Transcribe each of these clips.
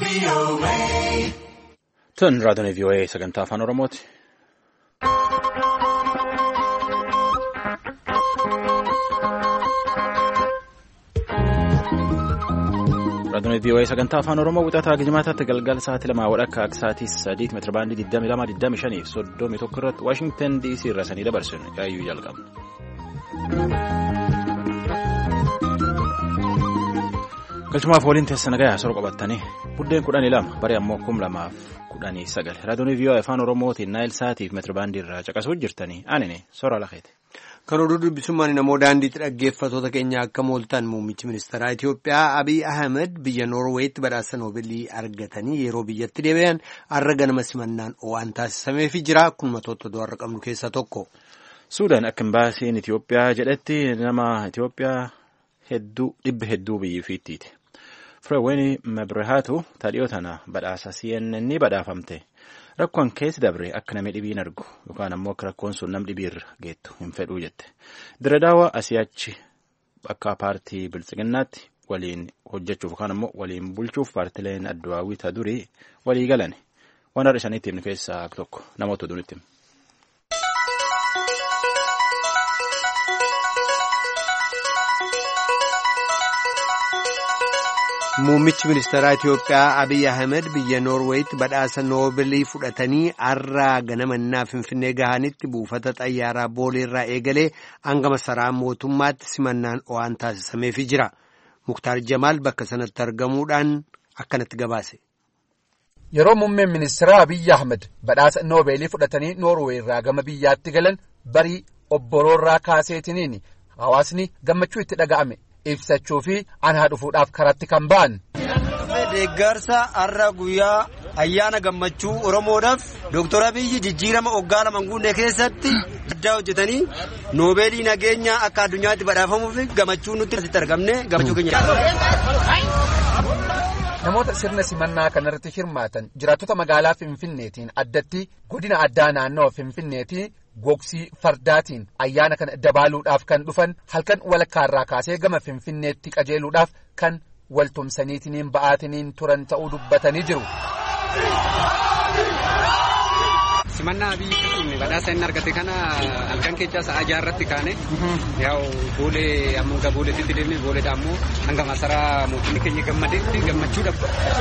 Tun raadiyoon VOA sagantaa afaan Oromooti. Raadiyoon VOA sagantaa afaan Oromoo wixataa Gijimaataatti galgala sa'aatii 2 akka sa'aatii 3 meetira baandii 22 25 31 irratti Washington DC irraa sanii dabarsuun yaayyuu jalqabna. Galchumaaf waliin teessana gahaa sora qabattanii buddeen 12 baree ammoo 2019 raadiyoon VOA afaan Oromootiin Naayil Saatiif meetira baandii irraa caqasuu jirtanii anine sora lakeeti. Kan oduu dubbisummaan namoo daandiitti dhaggeeffattoota keenya akka mooltan muummichi ministeeraa Itiyoophiyaa Abiy Ahmed biyya Noorweetti badhaasa Noobeelii argatanii yeroo biyyatti deebi'an har'a ganama simannaan waan taasisameefii jira. Kun matoota du'arra qabnu keessaa tokko. Suudaan akka imbaasiin Itiyoophiyaa jedhetti nama Itiyoophiyaa hedduu biyyi fiittiiti. Fireewwan Mabirahaatu taadhiyoo tana badhaasa CNN badhaafamte. Rakkoon keessi dabre akka namni dhibiin argu yookaan ammoo akka rakkoon sun nam dhibiirra geettu hin fedhuu jette. Diradaawaa asiyachi akka paartii biltsiginnaatti waliin hojjechuuf yookaan ammoo waliin bulchuuf paartileen addawaawii ta durii walii galan waan har'a isaaniitti himnu keessaa tokko namoota oduunitti himu. Muummichi ministeeraa Itiyoophiyaa Abiy Ahmed biyya Noorweetti badhaasa Noobeelii fudhatanii har'a ganamannaa Finfinnee gahanitti buufata xayyaaraa Booleerraa eegalee hanga masaraa mootummaatti simannaan waan taasisameefii jira. Muktaar Jamaal bakka sanatti argamuudhaan akkanatti gabaase. Yeroo muummeen ministeeraa Abiy Ahmed badhaasa Noobeelii fudhatanii Noorweerraa gama biyyaatti galan barii obboroorraa kaaseetiniin hawaasni gammachuu itti dhaga'ame. Ibsachuu fi anaa dhufuudhaaf karatti kan ba'an. Deeggarsa har'a guyyaa ayyaana gammachuu Oromoodhaaf Dr. Abiyyi jijjiirama waggaa lama guunnee keessatti addaa hojjetanii Noobeelii nageenya akka addunyaatti badhaafamuuf gammachuu nutti asitti argamne gammachuu keenya. Namoota sirna simannaa kanarratti hirmaatan jiraattota magaalaa Finfinneetiin addatti godina addaa naannoo Finfinneetiin gogsii fardaatiin ayyaana kana dabaaluudhaaf kan dhufan halkan walakkaarraa kaasee gama Finfinneetti qajeeluudhaaf kan waltumsaniitiniin ba'aatiniin turan ta'uu dubbatanii jiru. Simannaa biyyi kun badhaasa inni argate kana halkan keessaa sa'a 6 irratti kaane yaa'u boolee amma booleetti deemnee booleedha ammoo hanga masaraa mootummaa keenya gammadee gammachuudha.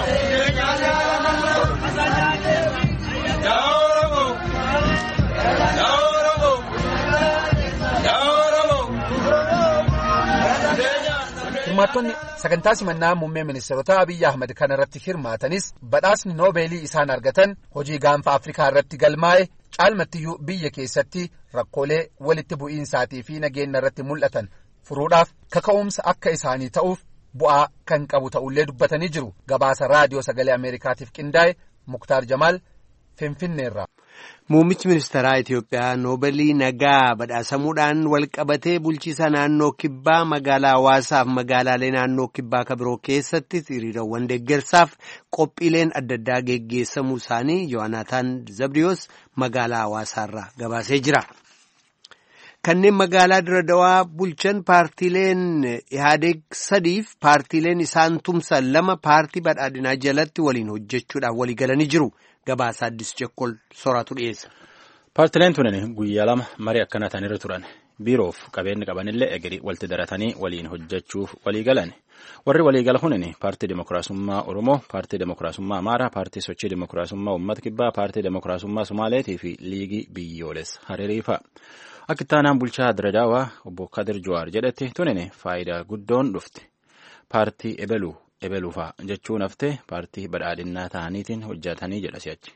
Hirmaattonni sagantaa simannaa muummee ministeerotaa Abiy Ahmed kana irratti hirmaatanis badhaasni Noobeelii isaan argatan hojii gaanfa Afrikaa irratti galmaa'e caalmattiyyuu biyya keessatti rakkoolee walitti bu'iinsaatii fi nageenya irratti mul'atan furuudhaaf kaka'umsa akka isaanii ta'uuf bu'aa kan qabu ta'ullee dubbatanii jiru. Gabaasa raadiyoo sagalee Ameerikaatiif qindaa'e Muktaar Jamaal Finfinneerraa. Muummichi ministeeraa Itiyoophiyaa Noobeelii nagaa badhaasamuudhaan walqabatee bulchiisa naannoo kibbaa magaalaa Hawaasaaf magaalaalee naannoo kibbaa kabiroo keessatti hiriirawwan deeggarsaaf qophiileen adda addaa geggeessamuu isaanii Yohaanaataan Zabdiyoos magaalaa Hawaasaarraa gabaasee jira. Kanneen magaalaa Diradawaa bulchan paartiileen Ihaadeeg 3 fi paartiileen isaan tumsan 2 paartii badhaadhinaa jalatti waliin hojjechuudhaaf walii galanii jiru. Gabaasa Addis Jekkol soraatu dhiyeessa. Paartileen tunin guyyaa 2 marii akkana ta'anirra turan. Biiroof qabeenyi qabanillee egerii walitti daratanii waliin hojjechuuf walii galan. Warri walii gala kunin paartii Dimookiraasummaa Oromoo, paartii Dimookiraasummaa Amaaraa, paartii Sochii Dimookiraasummaa Uummata Kibbaa, paartii Dimookiraasummaa Somaaleetii fi Liigii Biyyoolessa Hariirii fa'a. Akka ittaanaan bulchaa Diradaawaa obbo Kadir Jawaar jedhetti tunin faayidaa guddoon dhufti. Paartii ebeluufaa jechuun haftee paartii badhaadhinnaa ta'aniitiin hojjetanii jedha si'achi.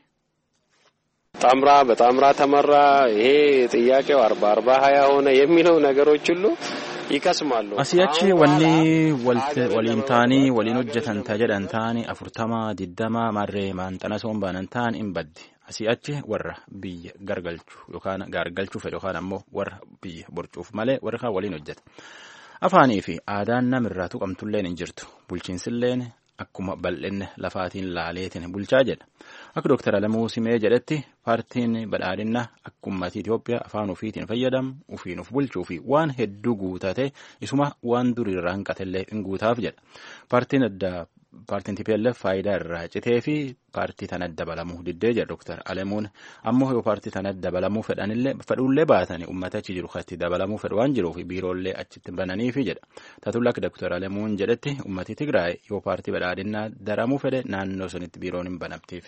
ጣምራ በጣምራ ተመራ ይሄ ጥያቄው 40-20 ሆነ የሚለው ነገሮች ሁሉ ይከስማሉ። Asiyachi wanni waliin taanii waliin hojjetan jedhan taanii 40-20 marree maanxana sombaanan ta'an hin baddi. Asiyachi warra biyya gargalchuu fedhu yookaan ammoo warra biyya borcuuf malee warra kaan waliin hojjeta. Afaanii fi aadaan namirraa tuqamtulleen hin jirtu. Bulchiinsilleen akkuma bal'inne lafaatiin laaleetiin bulchaa jedha. Akka Dr. Alamuu Simee jedhetti paartiin badhaadhinaa akka uummatni Itoophiyaa afaan ofiitiin fayyadamu ofiin of bulchuu fi waan hedduu guutate isuma waan duriirraa hanqatellee hin guutaaf jedha. Paartiin adda paartiin TPLF faayidaa irraa citee fi paartii tana dabalamuu diddee jedha Dr. Alemuun ammoo yoo paartii tana dabalamuu fedhullee baatanii uummata achi jiru katti dabalamuu fedhu waan jiruuf biiroolee achitti bananiifi jedha. Tatullak Dr. Alemuun jedhetti uummati Tigraay yoo paartii badhaadhinaa daramuu fedhe naannoo sanitti biiroon hin banamtiif.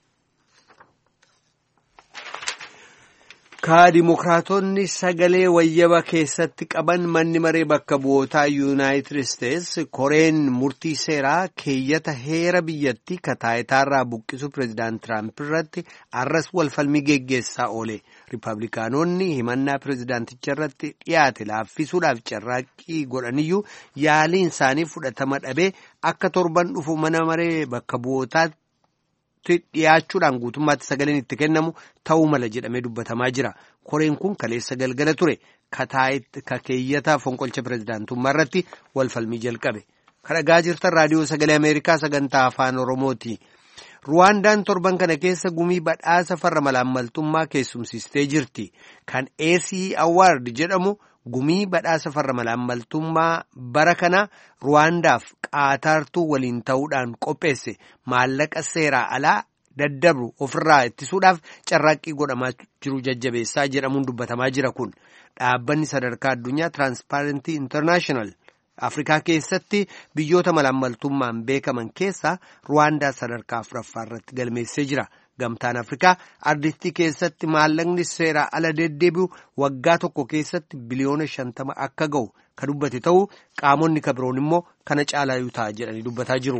Ka Dimookiraatonni sagalee wayyaba keessatti qaban manni maree bakka bu'ootaa Yuunaayitid Isteets koreen murtii seeraa keeyyata heera biyyattii kataayitaarraa buqqisu pireezidaant Tiraamp irratti arras walfalmii geggeessaa oole. Riippablikaanonni himannaa pireezidaanticha irratti dhiyaate laaffisuudhaaf carraaqqii godhaniyyuu yaaliin isaanii fudhatama dhabee akka torban dhufu mana maree bakka bu'ootaatti dhiyaachuudhaan guutummaatti sagaleen itti kennamu ta'uu mala jedhamee dubbatamaa jira. Koreen kun kaleessa galgala ture ka keeyyata fonqolcha pireezidaantummaa irratti walfalmii jalqabe. Kan dhagaa jirtan raadiyoo sagalee Ameerikaa sagantaa afaan Oromooti. Ruwaandaan torban kana keessa gumii badhaasa farra malaammaltummaa keessumsiistee jirti. Kan ACE Award jedhamu gumii badhaasa farra malaammaltummaa bara kana Ruwaandaaf qaataartuu waliin ta'uudhaan qopheesse maallaqa seeraa alaa daddabru ofirraa ittisuudhaaf carraaqqii godhamaa jiru jajjabeessaa jedhamuun dubbatamaa jira kun dhaabbanni sadarkaa addunyaa Transparency International Afrikaa keessatti biyyoota malaammaltummaan beekaman keessaa Ruwaandaa sadarkaa afuraffaa irratti galmeessee jira. Gamtaan Afrikaa ardittii keessatti maallaqni seeraa ala deddeebi'u waggaa tokko keessatti biliyoona 50 akka ga'u ka dubbate ta'uu qaamonni kabiroon immoo kana caalaayuu ta'a jedhanii dubbataa jiru.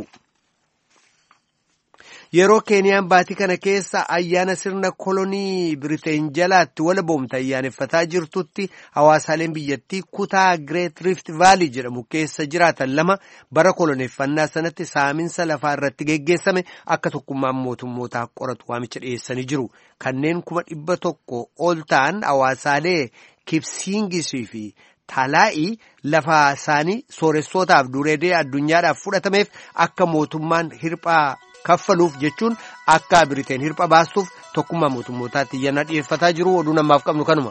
Yeroo Keeniyaan baatii kana keessa ayyaana sirna kolonii Biriteen jalaatti walaboomte ayyaaneffataa jirtutti hawaasaaleen biyyattii kutaa Great Rift Valley jedhamu keessa jiraatan lama bara koloneeffannaa sanatti saaminsa lafaa irratti geggeessame akka tokkummaan mootummootaa qoratu waamicha dhiyeessanii jiru. Kanneen 100,000 ol ta'an hawaasaalee Kipsingisii fi Talaa'ii lafa isaanii sooressootaaf dureedee addunyaadhaaf fudhatameef akka mootummaan hirphaa kaffaluuf jechuun akka Biriteen hirpha baastuuf tokkummaa mootummootaatti iyyannaa dhiyeeffataa jiru. Oduu namaaf qabnu kanuma.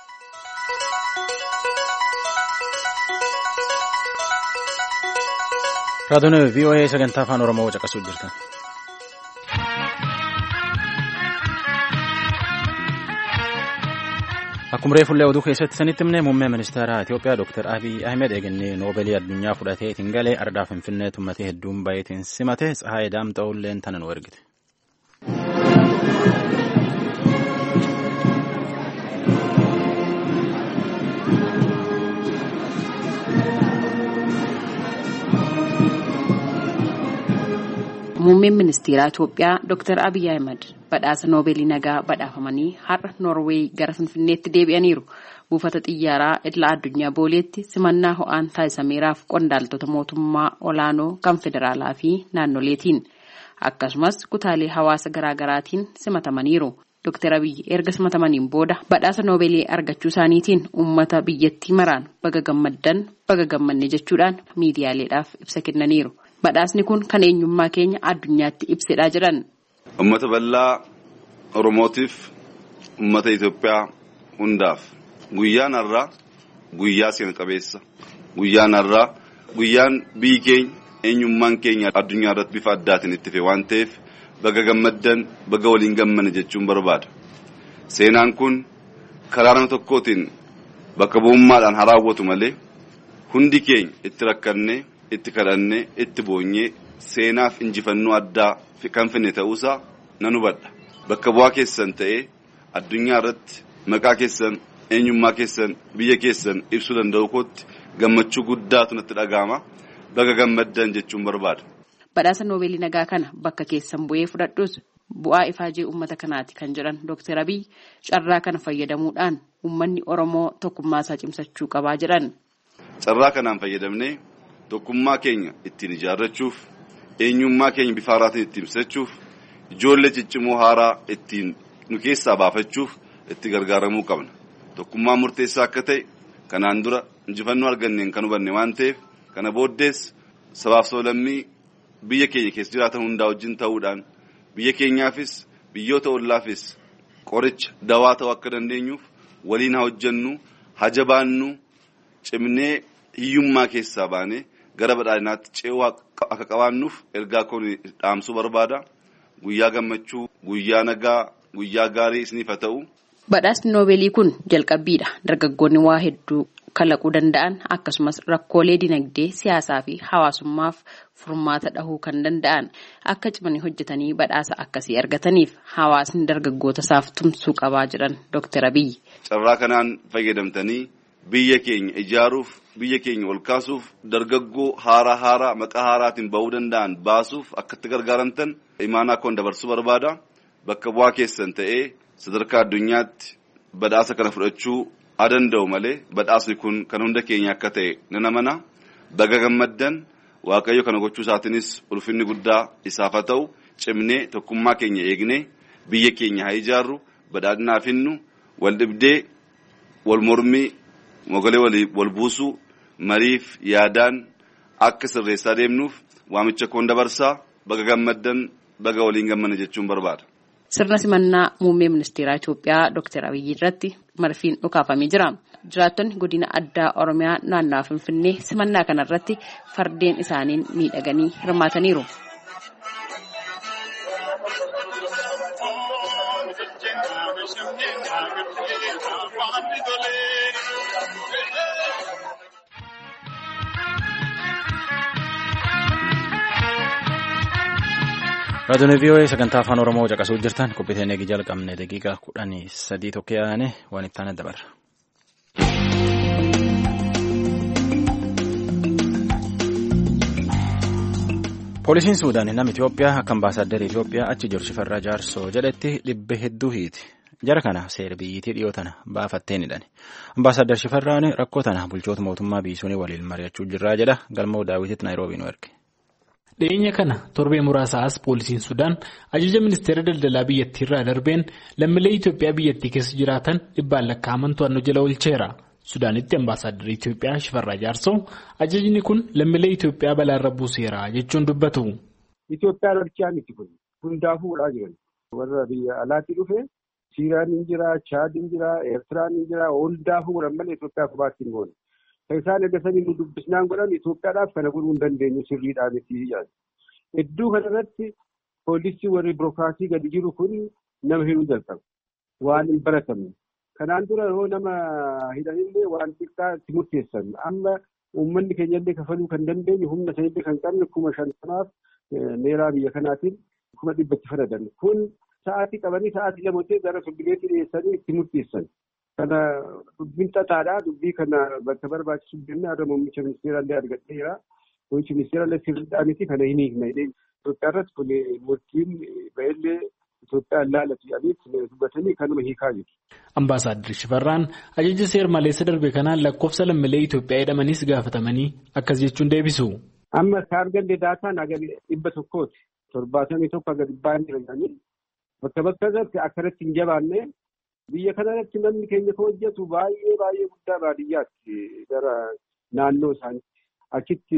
Raadiyoon VOA sagantaa afaan Oromoo caqasuu jirtan. Akkuma reefullee oduu keessatti sanitti himne muummee ministeera Itoophiyaa Dr. Abiy Ahmed eegannee noobeelii addunyaa fudhatee ittiin galee ardaa Finfinnee tummatee hedduun baay'eetiin simate Tsahaayee Daamxa'ulleen tana nu ergite. Muummeen ministeera Itoophiyaa Dr. Abiy Ahmed badhaasa noobeelii nagaa badhaafamanii har'a Noorweey gara Finfinneetti deebi'aniiru. Buufata xiyyaaraa idila addunyaa booleetti simannaa ho'aan taasisameeraaf qondaaltota mootummaa olaanoo kan federaalaa fi naannoleetiin akkasumas kutaalee hawaasa garaagaraatiin simatamaniiru. Dr. Abiy erga simatamaniin booda badhaasa noobeelii argachuu isaaniitiin uummata biyyattii maraan baga gammaddan baga gammanne jechuudhaan miidiyaaleedhaaf ibsa kennaniiru. Badhaasni kun kan eenyummaa keenya addunyaatti ibsedha jedhan. Uummata bal'aa Oromootiif uummata Itoophiyaa hundaaf guyyaan har'aa guyyaa seena qabeessa. Guyyaan har'aa guyyaan biyyi keenya eenyummaan keenya addunyaa irratti bifa addaatiin itti fe'e waan ta'eef baga gammaddan baga waliin gammanne jechuun barbaada. Seenaan kun karaa nama tokkootiin bakka bu'ummaadhaan haa raawwatu malee hundi keenya itti rakkannee itti kadhannee itti boonyee seenaaf injifannoo addaa kan finne ta'uusaa nan hubadha. Bakka bu'aa keessan ta'ee addunyaa irratti maqaa keessan eenyummaa keessan biyya keessan ibsuu danda'u kootti gammachuu guddaatu natti dhaga'ama. Baga gammaddan jechuun barbaada. Badhaasa noobeelii nagaa kana bakka keessan bu'ee fudhadhus bu'aa ifaajee uummata kanaati kan jedhan Dr. Abiy carraa kana fayyadamuudhaan uummanni Oromoo tokkummaa isaa cimsachuu qabaa jedhan. Carraa kanaan fayyadamnee tokkummaa keenya ittiin ijaarrachuuf eenyummaa keenya bifa haaraatiin ittiin ibsachuuf ijoollee ciccimoo haaraa ittiin nu keessaa baafachuuf itti gargaaramuu qabna. Tokkummaa murteessaa akka ta'e kanaan dura injifannoo arganneen kan hubanne waan ta'eef kana booddees sabaaf sablammii biyya keenya keessa jiraatan hundaa wajjin ta'uudhaan biyya keenyaafis biyyoota ollaafis qoricha dawaa ta'uu akka dandeenyuuf waliin haa hojjennu haa jabaannu cimnee hiyyummaa keessaa baanee gara badhaadhinaatti ce'uu akka qabaannuuf ergaa kun dhaamsuu barbaada. Guyyaa gammachuu, guyyaa nagaa, guyyaa gaarii isiniif haa ta'u. Badhaasni Noobeelii kun jalqabbiidha. Dargaggoonni waa hedduu kalaquu danda'an akkasumas rakkoolee dinagdee, siyaasaa fi hawaasummaaf furmaata dhahuu kan danda'an akka cimanii hojjetanii badhaasa akkasii argataniif hawaasni dargaggoota isaaf tumsuu qabaa jiran Dr. Abiyyi. Carraa kanaan fayyadamtanii biyya keenya ijaaruuf, biyya keenya ol kaasuuf, dargaggoo haaraa maqaa haaraatiin ba'uu danda'an baasuuf akka itti gargaaramtan imaanaa koon dabarsuu barbaada. Bakka bu'aa keessan ta'ee sadarkaa addunyaatti badhaasa kana fudhachuu danda'u malee badhaasni kun kan hunda keenya akka ta'e nan amana. Baga gammaddan. Waaqayyo kana gochuu isaatiinis ulfinni guddaa isaaf haa ta'u. Cimnee tokkummaa keenya eegnee biyya keenya haa ijaarru, badhaadhinaaf hinnu, wal dhibdee, wal mormii, mogolee wal buusuu, mariif yaadaan akka sirreessaa deemnuuf waamicha koon dabarsaa. Baga gammaddan, baga waliin gammanna jechuun barbaada. Sirna simannaa muummee ministeeraa Itoophiyaa Dr. Abiyyi irratti marfiin dhukaafamee jira. Jiraattonni godina addaa Oromiyaa naannawaa Finfinnee simannaa kanarratti fardeen isaaniin miidhaganii hirmaataniiru. Raadiyoon VOA sagantaa afaan Oromoo caqasuu jirtan qophiiteen eegi jalqabne daqiiqaa 13 tokko yaane waan itti aanu dabarra. Poolisiin Suudaan nama Itoophiyaa akka ambaasaaddara Itoophiyaa achi jiru Shifarraa Jaarsoo jedhetti dhibbe hedduu hiiti. Jara kana seera biyyittii dhiyoo tana baafatteenidhaan. Ambaasaaddar Shifarraan rakkoo tana bulchoota mootummaa biisuunii waliin mari'achuu jirraa jedha. Galmoo Daawititti Naayiroobii nu erge. Dhiyeenya kana torbee muraasaas poolisiin Sudaan ajaja ministeera daldalaa biyyattii irraa darbeen lammiilee Itoophiyaa biyyattii keessa jiraatan 100 lakkaa'aman to'annoo jala oolcheera. Sudaanitti ambaasaaddara Itoophiyaa Shifarraa Jaarsoo ajajni kun lammiilee Itoophiyaa balaarra buuseera jechuun dubbatu. Itoophiyaa lolchaa miti kun hundaafuu godhaa jiran. Warra biyya alaatti dhufe Siiraan hin jira, Chaad hin jira, Eertiraan hin jira, hundaafuu godhan malee Itoophiyaa kophaatti hin goone. Isaan eegasanii nu dubbisnaan godhan Itoophiyaadhaaf kana godhuu hin dandeenyu sirriidhaa miti jedhan. Hedduu kanarratti poolisii warri birookiraasii gadi jiru kun nama hidhuu jalqabu. Waan hin baratamne. Kanaan dura yoo nama hidhanillee waan xiqqaa itti murteessan. Amma uummanni keenyallee kafaluu kan dandeenyu humna sanillee kan qabne 50,000 meeraa biyya kanaatiin 100,000 fadadan. Kun sa'aatii qabanii sa'aatii lamatti gara firdibeetti dhiyeessanii itti murteessan. Kana dubbiin xaxaadhaa. Dubbii kana bakka barbaachisu jennee har'a muummicha ministeeraallee argadheera. Muummichi ministeeraallee sirriidhaa miti kana hin hiikne. Itoophiyaa irratti kun murtiin ba'ellee Itoophiyaan laalatu jedhanii dubbatanii kanuma hiikaa jiru. Ambaasaaddar Shifarraan ajaja seer maleessa darbe kanaan lakkoofsa lammiilee Itoophiyaa jedhamanis gaafatamanii akkas jechuun deebisu. Amma ka arganne daataan haga 100 71 haga 100 jedhanii bakka irratti akkanatti hin jabaanne. Biyya kanarratti namni keenya kan hojjetu baay'ee guddaa baadiyyaatti gara naannoo isaaniitti achitti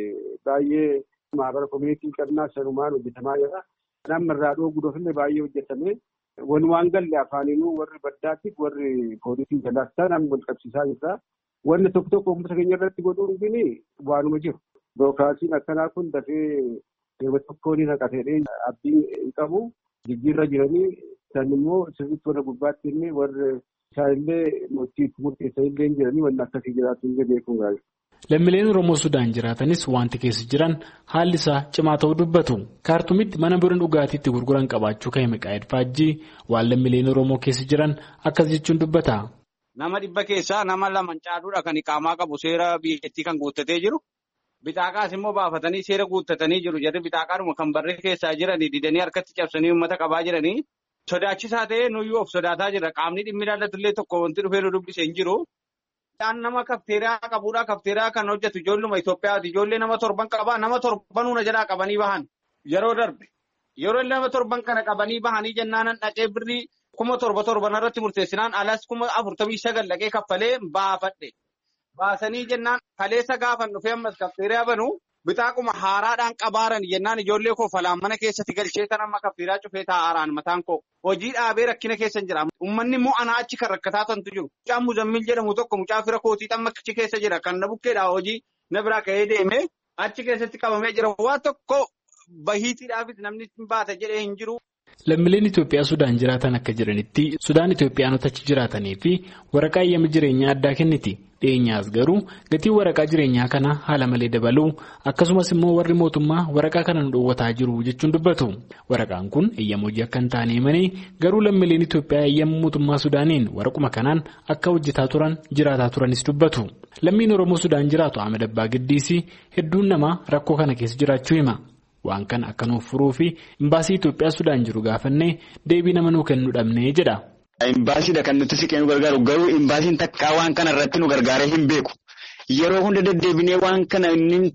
baay'ee maabara koominitii qabnaa sanumaan hojjetamaa jira. Nama irraa dhooguudhaaf illee baay'ee hojjetame. Waan galle afaaniinuu warri baddaatti warri poolisii jalaas ta'an wal qabsiisaa jirra. Wanni tokko uummata keenya irratti godhuun gini waanuma jiru. Birookiraasiin akkanaa kun dafee yeroo tokkoon haqatee abdiin hin qabu. Jijjiirra jiranii. Isaan immoo sirriitti warra gubbaatti illee warra isaanillee murtiitti murteessanillee hin jiranii wanni akkasii jiraatu illee beekuun gaariidha. Lammiileen Oromoo Sudaan jiraatanis wanti keessa jiran haalli isaa cimaa ta'uu dubbatu. Kaartumitti mana biraan dhugaatiitti gurguran qabaachuu kan hime Qaayid Faajjii waan lammiileen Oromoo keessa jiran akkas jechuun dubbata. Nama 100 keessaa nama 2 caaluudha kan iqaamaa qabu seera biyyattii kan guuttatee jiru. Bitaaqaas immoo baafatanii seera guuttatanii jiru. Jarri bitaaqaadhuma kan barree keessaa jiranii didanii harkatti cabsanii uummata qabaa jiranii. Sodaachisaa ta'ee nuyyuu of sodaataa jira. Qaamni dhimmi ilaallatullee tokko wanti dhufee nu dubbisee hin jiru. Isaan nama kafteeraa qabuudha. Kafteeraa kan hojjetu ijoolluma Itoophiyaati. Ijoollee nama 7 qabaa. Nama 7 hunda jalaa qabanii bahan. Yeroo darbe. Yeroo nama 7 kana qabanii bahanii jennaan dhaqee birrii 7,000 irratti murteessinaan alas 49 dhaqee kaffalee baafadhe. Baasanii jennaan kaleessa gaafan dhufee ammas kafteeraa banu. Bitaaquma haaraadhaan qabaaran jennaan ijoollee koo falaan mana keessatti galchee kan amma kafteeraa cufee taa'aaraan mataan koo hojii dhaabee rakkina keessa jira. Uummanni immoo anaa achi kan rakkataa tantu jiru. Mucaan Muzammil jedhamu tokko mucaa fira kootii xamma achi keessa jira kan na bukkeedhaa hojii na biraa ka'ee deeme achi keessatti qabamee jira. Waan tokko bahiitiidhaafis namni baata jedhee hin jiru. Lammiileen Itoophiyaa Sudaan jiraatan akka jiranitti Sudaan Itoophiyaanota achi jiraatanii fi waraqaa eeyyama jireenyaa addaa kenniti. Dhiyeenyaas garuu gatiin waraqaa jireenyaa kana haala malee dabaluu akkasumas immoo warri mootummaa waraqaa kana nu dhoowwataa jiru jechuun dubbatu. Waraqaan kun eeyyama hojii akka hin taane himanii garuu lammiileen Itoophiyaa eeyyama mootummaa Sudaaniin waraquma kanaan akka hojjetaa turan jiraataa turanis dubbatu. Lammiin Oromoo Sudaan jiraatu Ahmed Abbaa Giddiisii hedduun namaa rakkoo kana keessa jiraachuu hima. Waan kana akka nuuf furuu fi imbaasii Itoophiyaa Sudaan jiru gaafannee deebii nama nuu kennu dhabnee jedha. Imbaasiidha kan nuti siqee nu gargaaru garuu imbaasiin takkaa waan kana irratti nu gargaaree hin beeku. Yeroo hunda deddeebinee waan kana inni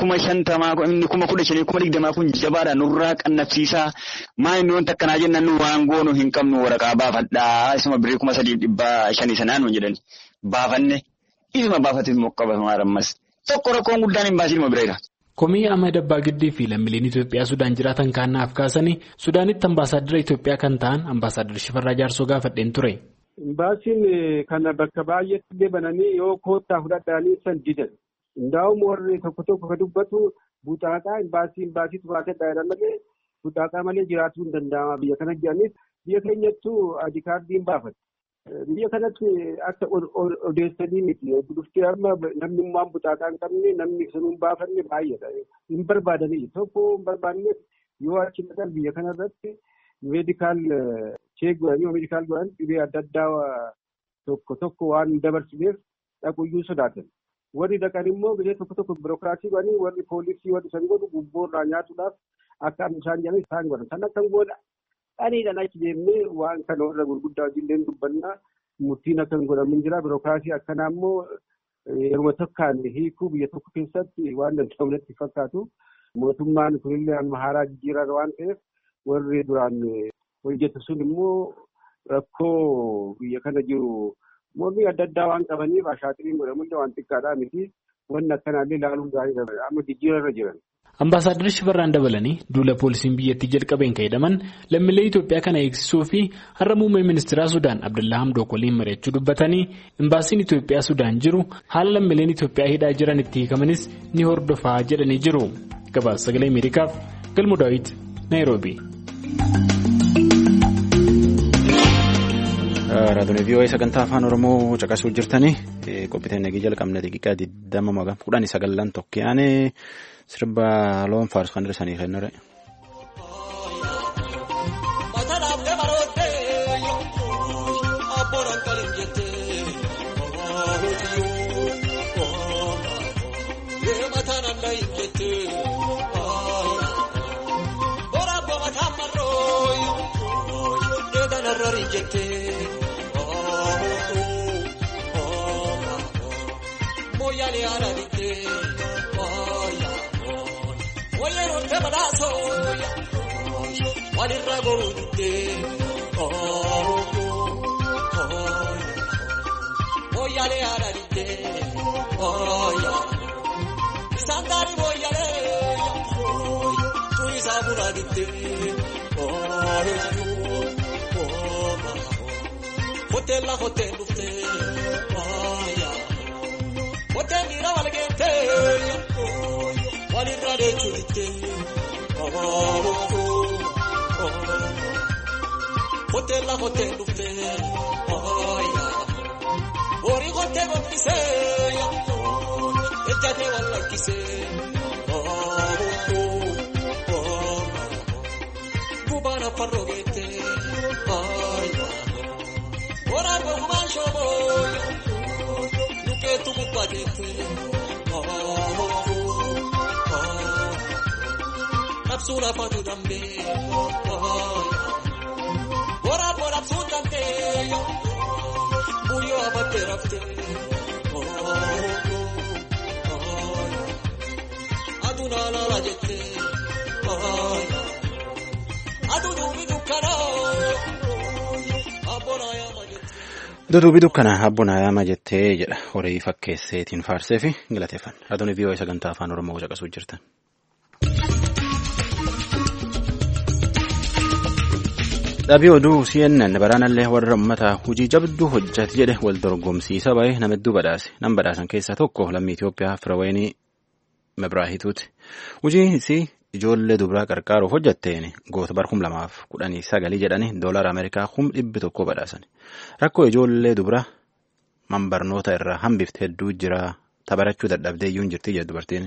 50,000 inni 15,000 20,000 kun jabaadha nurraa qannabsiisaa maa inni wanta akkanaa jennaan nu waan goonu hin qabnu waraqaa baafadhaa isuma birrii 3,500 sanaan nu jedhani baafanne isuma baafateef moqqabamaa ammas tokko rakkoon guddaan imbaasiidhuma bireera. Komii Ahmed Abbaa Giddii fi lammiileen Itoophiyaa Sudaan jiraatan kaannaaf kaasanii Sudaanitti ambaasaaddara Itoophiyaa kan ta'an ambaasaaddara Shifarraa Jaarsoo gaafadheen ture. Imbaasiin kana bakka baay'eetti illee bananii yoo koottaa fudhadhaanii san didan. Hundaa'uun warri tokko ka dubbatu buxaaxaa imbaasiitu baatedha malee buxaaxaa malee jiraatuu hin danda'ama biyya kana jedhanis biyya keenyattuu adii kaardiin baafate. Biyya kanatti akka odeessanii miti dhuftee amma namni waan buxaaxaa hin qabne namni sun baafanne baay'eedha. Hin barbaadanii tokko hin barbaanne yoo achi dhaqan biyya kanarratti meedikaal cheek godhanii meedikaal godhan dhibee adda addaa tokko waan dabarsineef dhaquyyuu sodaatan. Warri dhaqan immoo biyya tokko birookiraasii godhanii warri poolisii warri san godhu gubboorraa nyaatuudhaaf akka isaan jedhan isaan godhan. Kan akka godha dhaniidhaan achi deemnee waan kana warra gurguddaa wajjin dubbannaa murtiin akka hin godhamin jira. Birookiraasii akkanaa immoo yeroo tokkaan hiikuu biyya tokko keessatti waan danda'amnetti fakkaatu. Mootummaan kunillee amma haaraa jijjiiraa waan ta'eef warri duraan hojjetu sun immoo rakkoo biyya kana jiru mormii adda addaa waan qabaniif ashaatiriin godhamullee waan xiqqaadhaa miti. Wanni akkanaallee ilaaluun gaariidha. Amma jijjiirarra jiran. Ambaasaaddarri Shifarraan dabalanii duula poolisiin biyyattii jalqabeen ka'eedhaman lammiilee Itoophiyaa kana eegsisuu fi har'a muummee ministeeraa Sudaan Abdullaa Hamdook waliin mari'achuu dubbatanii imbaasiin Itoophiyaa Sudaan jiru haala lammiileen Itoophiyaa hidhaa jiran itti hiikamanis ni hordofaa jedhanii jiru. Gabaasa Sagalee Ameerikaaf Galmoo Daawit Naayiroobii. Raadiyoo VOA sagantaa afaan Oromoo caqasuu jirtanii qophiiteen nagii jalqabne daqiiqaa 29 tokkiyaane sirba loon faarsu kan dhirsanii kennure. Duubi dukkana abbunaa yaama jettee jedha horii fakkeesseetiin faarsee fi galateeffan. Raadiyoo VOA sagantaa afaan Oromoo caqasuu jirtan. Dhabii oduu CNN baraanallee warra uummataa hojii jabduu hojjate jedhe wal dorgomsiisa baay'ee nama hedduu badhaase. Nama badhaasan keessaa tokko lammii Itoophiyaa Firaweenii Mebraahituuti. Hojii isii ijoollee dubaraa qarqaaruuf hojjetteen goota bara 2019 jedhanii $1 Ameerikaa 100,000 badhaasan. Rakkoo ijoollee dubaraa manbarnoota irraa hambifte hedduu jira. Tabarachuu dadhabdee iyyuu hin jirti jedhu dubartiin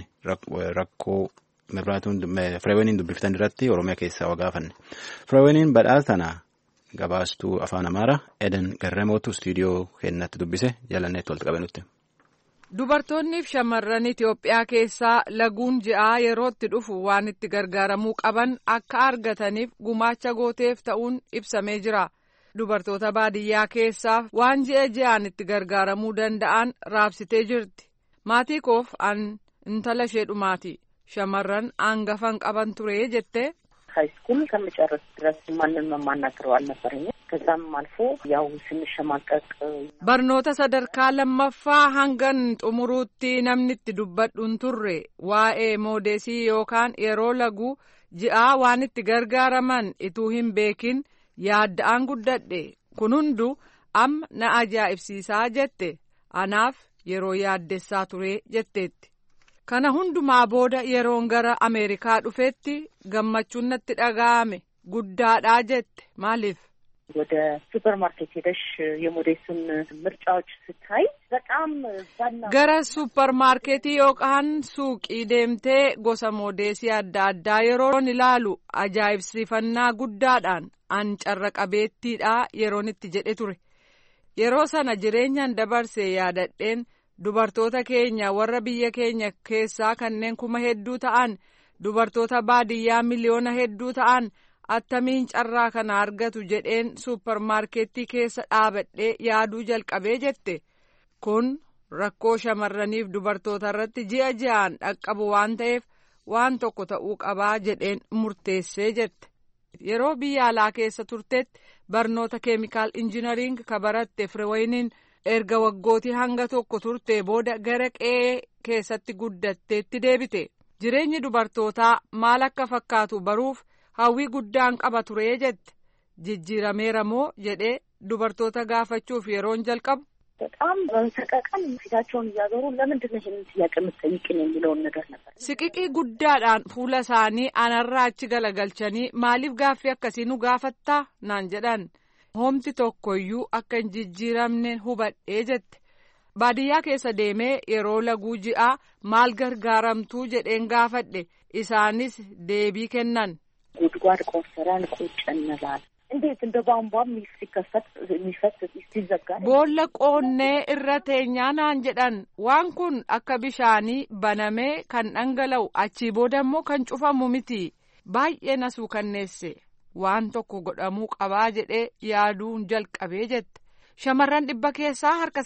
rakkoo Fireewwaniin dubbiftan irratti Oromiyaa keessaa gaafanne. Fireewwaniin badhaasa tana gabaastuu afaan Amaaraa Eden Garramootu istiidiyoo keenyatti dubbise jalanneetti walitti qabanutti. Dubartoonni fi shamarran Itoophiyaa keessaa laguun ji'aa yerootti dhufu waan itti gargaaramuu qaban akka argataniif gumaacha gooteef ta'uun ibsamee jira. Dubartoota baadiyyaa keessaa waan ji'aan itti gargaaramuu danda'an raabsitee jirti. Maatii koof an intala ishee dhumaati. Shamarran hangafan qaban ture jettee. ሃይስኩል ከመጨረስ ድረስ ማንንም ማናገረው አልነበረኝም። ከዛም አልፎ ያው ስንሸማቀቅ barnoota sadarkaa lammaffaa hangan xumuruutti namni itti dubbadhuun turre waa'ee moodeesii yookaan yeroo laguu ji'aa waan itti gargaaraman ituu hin beekin yaadda'aan guddadhe kun hundu amma na ajaa'ibsiisaa jette anaaf yeroo yaaddessaa ture jetteetti. Kana hundumaa booda yeroon gara Ameerikaa dhufetti gammachuun natti dhaga'ame guddaadhaa jette maaliif? ወደ ሱፐርማርኬት ሄደሽ የሞዴሱን ምርጫዎች ስታይ በጣም gara ሱፐርማርኬtii yookaan suuqii deemtee gosa moodeesii adda addaa yeroon ilaalu ajaa'ibsiifannaa guddaadhaan an carra qabeettiidhaa yeroon itti jedhe ture. Yeroo sana jireenyaan dabarse yaadadheen dubartoota keenya warra biyya keenya keessaa kanneen kuma hedduu ta'an dubartoota baadiyyaa miliyoona hedduu ta'an attamiin carraa kana argatu jedheen suupparmaarkeettii keessa dhaabadhee yaaduu jalqabee jette. Kun rakkoo shamarraniif dubartoota irratti ji'a ji'aan dhaqqabu waan ta'eef waan tokko ta'uu qabaa jedheen murteessee jette. Yeroo biyya alaa keessa turteetti barnoota keemikaal injinariing ka baratte Fireewwaniin erga waggootii hanga tokko turte booda gara qe'ee keessatti guddatteetti deebite. Jireenyi dubartootaa maal akka fakkaatu baruuf hawwii guddaan qaba ture jette. Jijjiirameera moo jedhee dubartoota gaafachuuf yeroon jalqabu. በጣም በተቀቀን ፊታቸውን እያዞሩ ለምንድን ነው ይሄንን ጥያቄ የምትጠይቅኝ የሚለውን ነገር ነበር። Siqiqii guddaadhaan fuula isaanii anarraa achi galagalchanii maaliif gaaffii akkasii nu gaafattaa naan jedhan. Homti tokkoyyuu akka hin jijjiiramne hubadhee jette. Baadiyyaa keessa deemee yeroo laguu ji'aa maal gargaaramtuu jedheen gaafadhe isaanis deebii kennan. ጉድጓድ ቆፍረን ቁጭ እንላለን እንዴት እንደ ቧንቧ የሚፈት ሲዘጋ boolla qoonnee irra teenyaa naan jedhan waan kun akka bishaanii banamee kan dhangala'u achii booda immoo kan cufamu miti baay'ee na suukanneesse waan tokko godhamuu qabaa jedhee yaaduun jalqabee jette. Shamarran 100 keessaa harka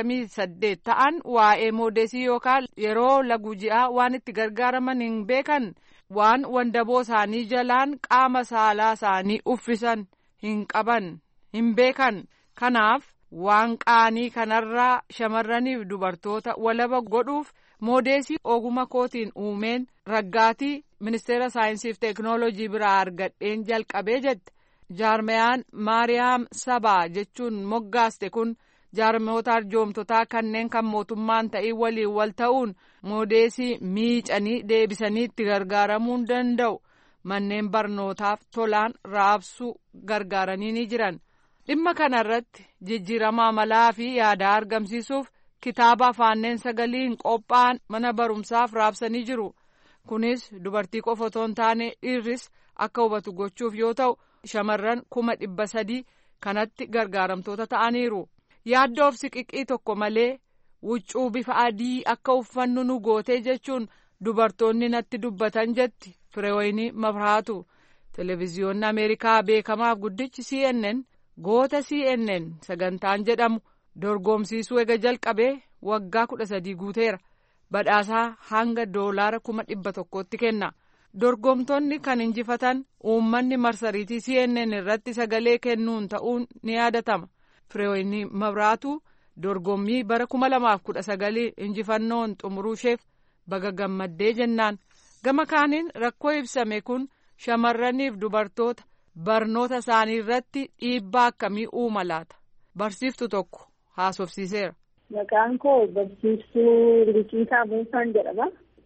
98 ta'an waa'ee moodeesii yookaan yeroo laguu ji'aa waan itti gargaaraman hin beekan. Waan wandaboo isaanii jalaan qaama saalaa isaanii uffisan hin qaban hin beekan. Kanaaf waan qaanii kanarraa shamarraniif dubartoota walaba godhuuf moodeesii oguma kootiin uumeen raggaatii ministeera saayinsiif teeknooloojii biraa argadheen jalqabee jette. Jaarmayaan Maariyaam Sabaa jechuun moggaaste kun jaarmoota arjoomtotaa kanneen kan mootummaan ta'ii waliin wal ta'uun moodeesii miicanii deebisanii itti gargaaramuu danda'u manneen barnootaaf tolaan raabsuu gargaaranii ni jiran. Dhimma kanarratti jijjiirama amalaa fi yaadaa argamsiisuuf kitaaba afaanneen sagaliin qophaa'an mana barumsaaf raabsanii jiru. Kunis dubartii qofa otoo hin taane dhiirris akka hubatu gochuuf yoo ta'u shamarran 300,000 kanatti gargaaramtoota ta'aniiru. Yaaddoof siqiqii tokko malee huccuu bifa adii akka uffannu nu gootee jechuun dubartoonni natti dubbatan jetti Fireewwanii Mabrahaatu. Televiziyoonni Ameerikaa beekamaaf guddichi CNN goota CNN sagantaan jedhamu dorgomsiisuu ega jalqabee waggaa 13 guuteera. Badhaasaa hanga $100,000tti kenna. Dorgomtoonni kan injifatan uummanni marsariitii CNN irratti sagalee kennuun ta'uun ni yaadatama. Fireewwanii Mabrahaatu dorgommii bara 2019 injifannoon xumuruusheef baga gammaddee jennaan. Gama kaaniin rakkoo ibsame kun shamarraniif dubartoota barnoota isaanii irratti dhiibbaa akkamii uuma laata? Barsiiftuu tokko haasofsiiseera. Maqaan koo barsiiftuu Liqiisaa Buusaan jedhama.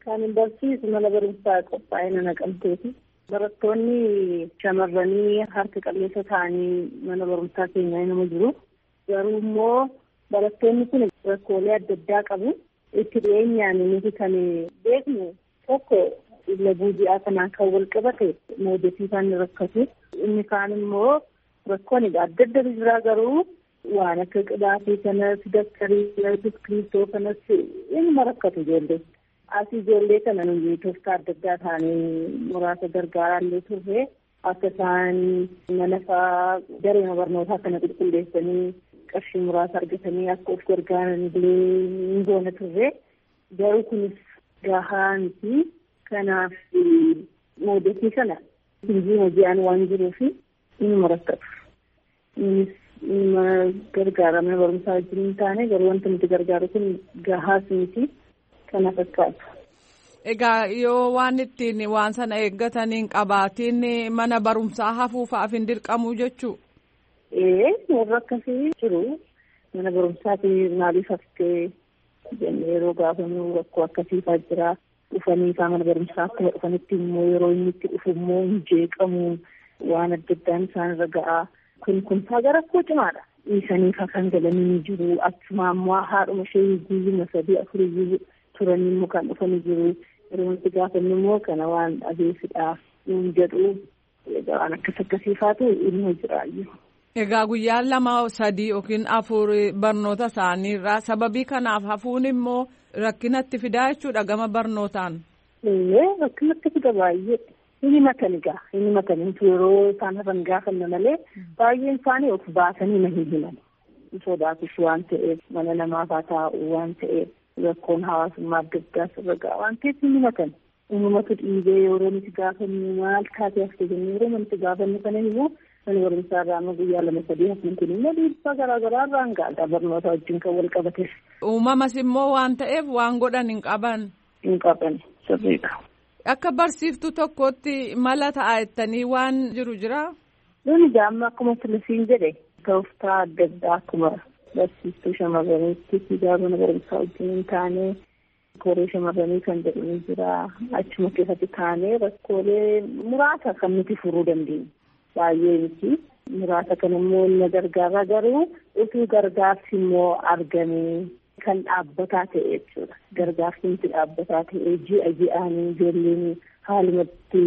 Kan barsiisu mana barumsaa qophaa'ina Naqamteeti. Barattoonni shamarranii harka qalleessa ta'anii mana barumsaa keenyaa nama jiru. Garuu immoo barattoonni kun rakkoolee adda addaa qabu. Itti dhiyeenyaan nuti kan beeknu tokko laguu ji'aa kanaan kan wal qabate moodetii kan rakkatu. Inni kaan immoo rakkoon adda adda jiraa garuu waan akka qidaatii kanas daktarii iskiriiptoo kanas inni rakkatu ijoollee. Asii ijoollee kana nuyi tooftaa adda addaa ta'anii muraasa gargaaraallee turre akka isaan mana fa'aa daree barnootaa kana qulqulleessanii qarshii muraasa argatanii akka of gargaaran illee ni goona turre. Garuu kunis gahaa miti. Kanaaf moodetii kana hojii hoji'aan waan jiruuf inni rakkatu. Innis gargaaramee barumsaa wajjin hin taane garuu wanti nuti gargaaru kun gahaas miti. Kana fakkaatu. Egaa yoo waan ittiin waan sana eeggataniin qabaatiin mana barumsaa hafuufaaf hin dirqamu jechuu? Warra akkasii jiru. Mana barumsaati maaliif haftee jennee yeroo gaafannu rakkoo akkasiifaa jira. Dhufaniifaa mana barumsaa akka dhufanitti immoo yeroo inni itti dhufu immoo hin jeeqamu waan adda addaan isaanirra ga'a. Kun faagaa rakkoo cimaadha. Dhiisaniifaa kan galanii jiru. Achuma ammoo haadhuma ishee guyyuma 3-4 turanii immoo kan dhufanii jiru. Yeroo wanti gaafannu immoo kana waan adeemsidhaaf nuun jedhu waan akkasiifaatu ilmoo jiraayyuu. Egaa guyyaa 2-3 yookiin 4 barnoota isaaniirraa sababii kanaaf hafuun immoo rakkinatti fidaa jechuudha gama barnootaan. Rakkinatti fida baay'ee. Inni makani yeroo isaan hafan gaafanna malee baay'een isaanii of baasanii na hin himan. Sodaatus waan ta'eef mana namaaf haa taa'u waan ta'eef. Rakkoon hawaasummaa adda addaa sirra ga'a waan ta'eef inni matan uumamatu dhiibee yeroo nuti gaafannu maal taatee hafte jennee yeroo nuti gaafannu kana immoo mana barumsaa irraa amma guyyaa 2-3 hafan kun immoo dhiibbaa garaagaraa irraan ga'a barnoota wajjin kan wal qabateef. Uumamas immoo waan ta'eef waan godhan hin qaban. Hin qaban sirriidha. Akka barsiiftuu tokkotti mala ta'a jettanii waan jiru jira? Nuni gaamma akkuma filisiin jedhe tooftaa adda addaa akkuma. Barsiistuu shamarraniitti fiigaa mana barumsaa wajjin hin taane koree shamarranii kan jedhamu jira. Achuma keessatti taanee rakkoolee muraasa kan nuti furuu dandeenya. Baay'ee miti. Muraasa kan immoo na gargaara garuu utuu gargaarsi immoo argamee kan dhaabbataa ta'e jechuudha. Gargaarsi nuti dhaabbataa ta'e ji'a ji'aan ijoolleen haalumatti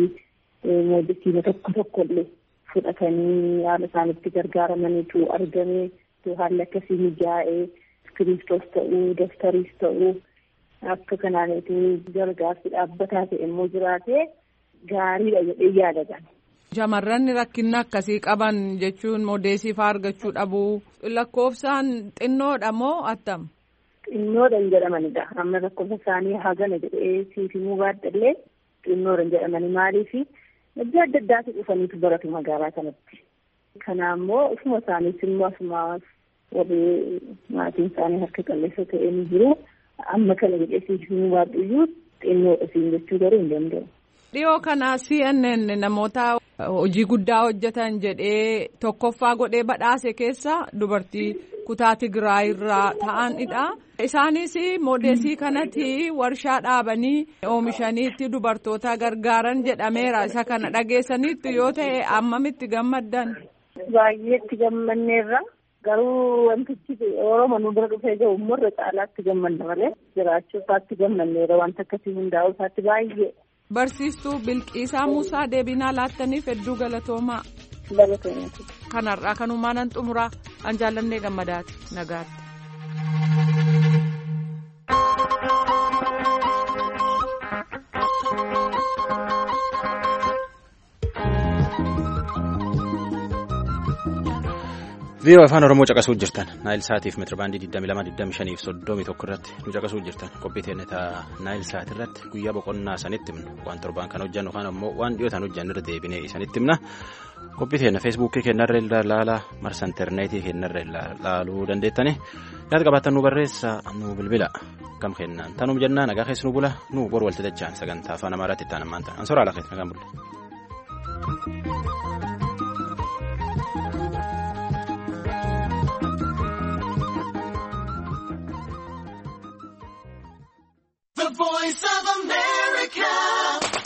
moodetii tokko illee fudhatanii haala isaanitti gargaaramaniitu argamee. Haalli akkasii mijaa'ee iskiriiptoos ta'uu daftariis ta'uu akka kanaaniitu gargaarsi dhaabbataa ta'e immoo jiraatee gaariidha jedhee yaadagan. Shamarran rakkina akkasii qaban jechuun moodeesii fa'aa argachuu dhabu lakkoofsaan xinnoodha moo attam? Xinnoodhaan jedhamanidha. Amma lakkoofsa isaanii hagana jedhee siifimuu baadhallee xinnoodhaan jedhamani maaliifi iddoo adda addaatti dhufaniitu baratu magaalaa kanatti. Kanaammoo ofuma isaaniis immoo asumaas warri maatiin isaanii harka qalleessa ta'ee ni jiru. Amma kana jedhee siifimuu baadhuyyuu xinnoodha siin jechuu garuu hin danda'u. Dhiyoo kana CNN namoota hojii guddaa hojjetan jedhee tokkoffaa godhee badhaase keessa dubartii kutaa Tigraay irraa ta'anidha. Isaanis moodeesii kanatti warshaa dhaabanii oomishaniitti dubartoota gargaaran jedhameera. Isa kana dhageessaniitti yoo ta'e ammamitti gammaddan? Baay'eetti gammanneerra. Garuu wantichi Oromoo nu bira dhufee jiru immoo caalaatti gammanna malee jiraachuu isaatti gammanneera wanta akkasii hundaa'uu isaatti baay'ee. Barsiistuu Bilqiisaa Muusaa deebinaa laattaniif hedduu galatoomaa. Galatoomaa. Kanarraa kanumaa nan xumuraa an jaallannee gammadaati nagaatti. Viiyoo afaan Oromoo caqasuu jirtan Naayil Saatiif meetirabaandii 22-25-31 irratti nu caqasuu jirtan qophii teennetaa Naayil Saat irratti guyyaa boqonnaa sanitti himna waan torbaan kan hojjannu kan ammoo waan dhiyootaan hojjannu irra deebinee isanitti himna qophii teenna feesbuukii kennarra ilaalaa marsa intarneetii kennarra ilaaluu dandeettani yaada qabaattan nu barreessa nu bilbila gam kennaan tanuma jennaa nagaa keessa nu bula nu bor walti dachaan sagantaa afaan amaaraatti itti aanammaan ta'an soraa lakeet nagaan bulle. Voice Voice of America.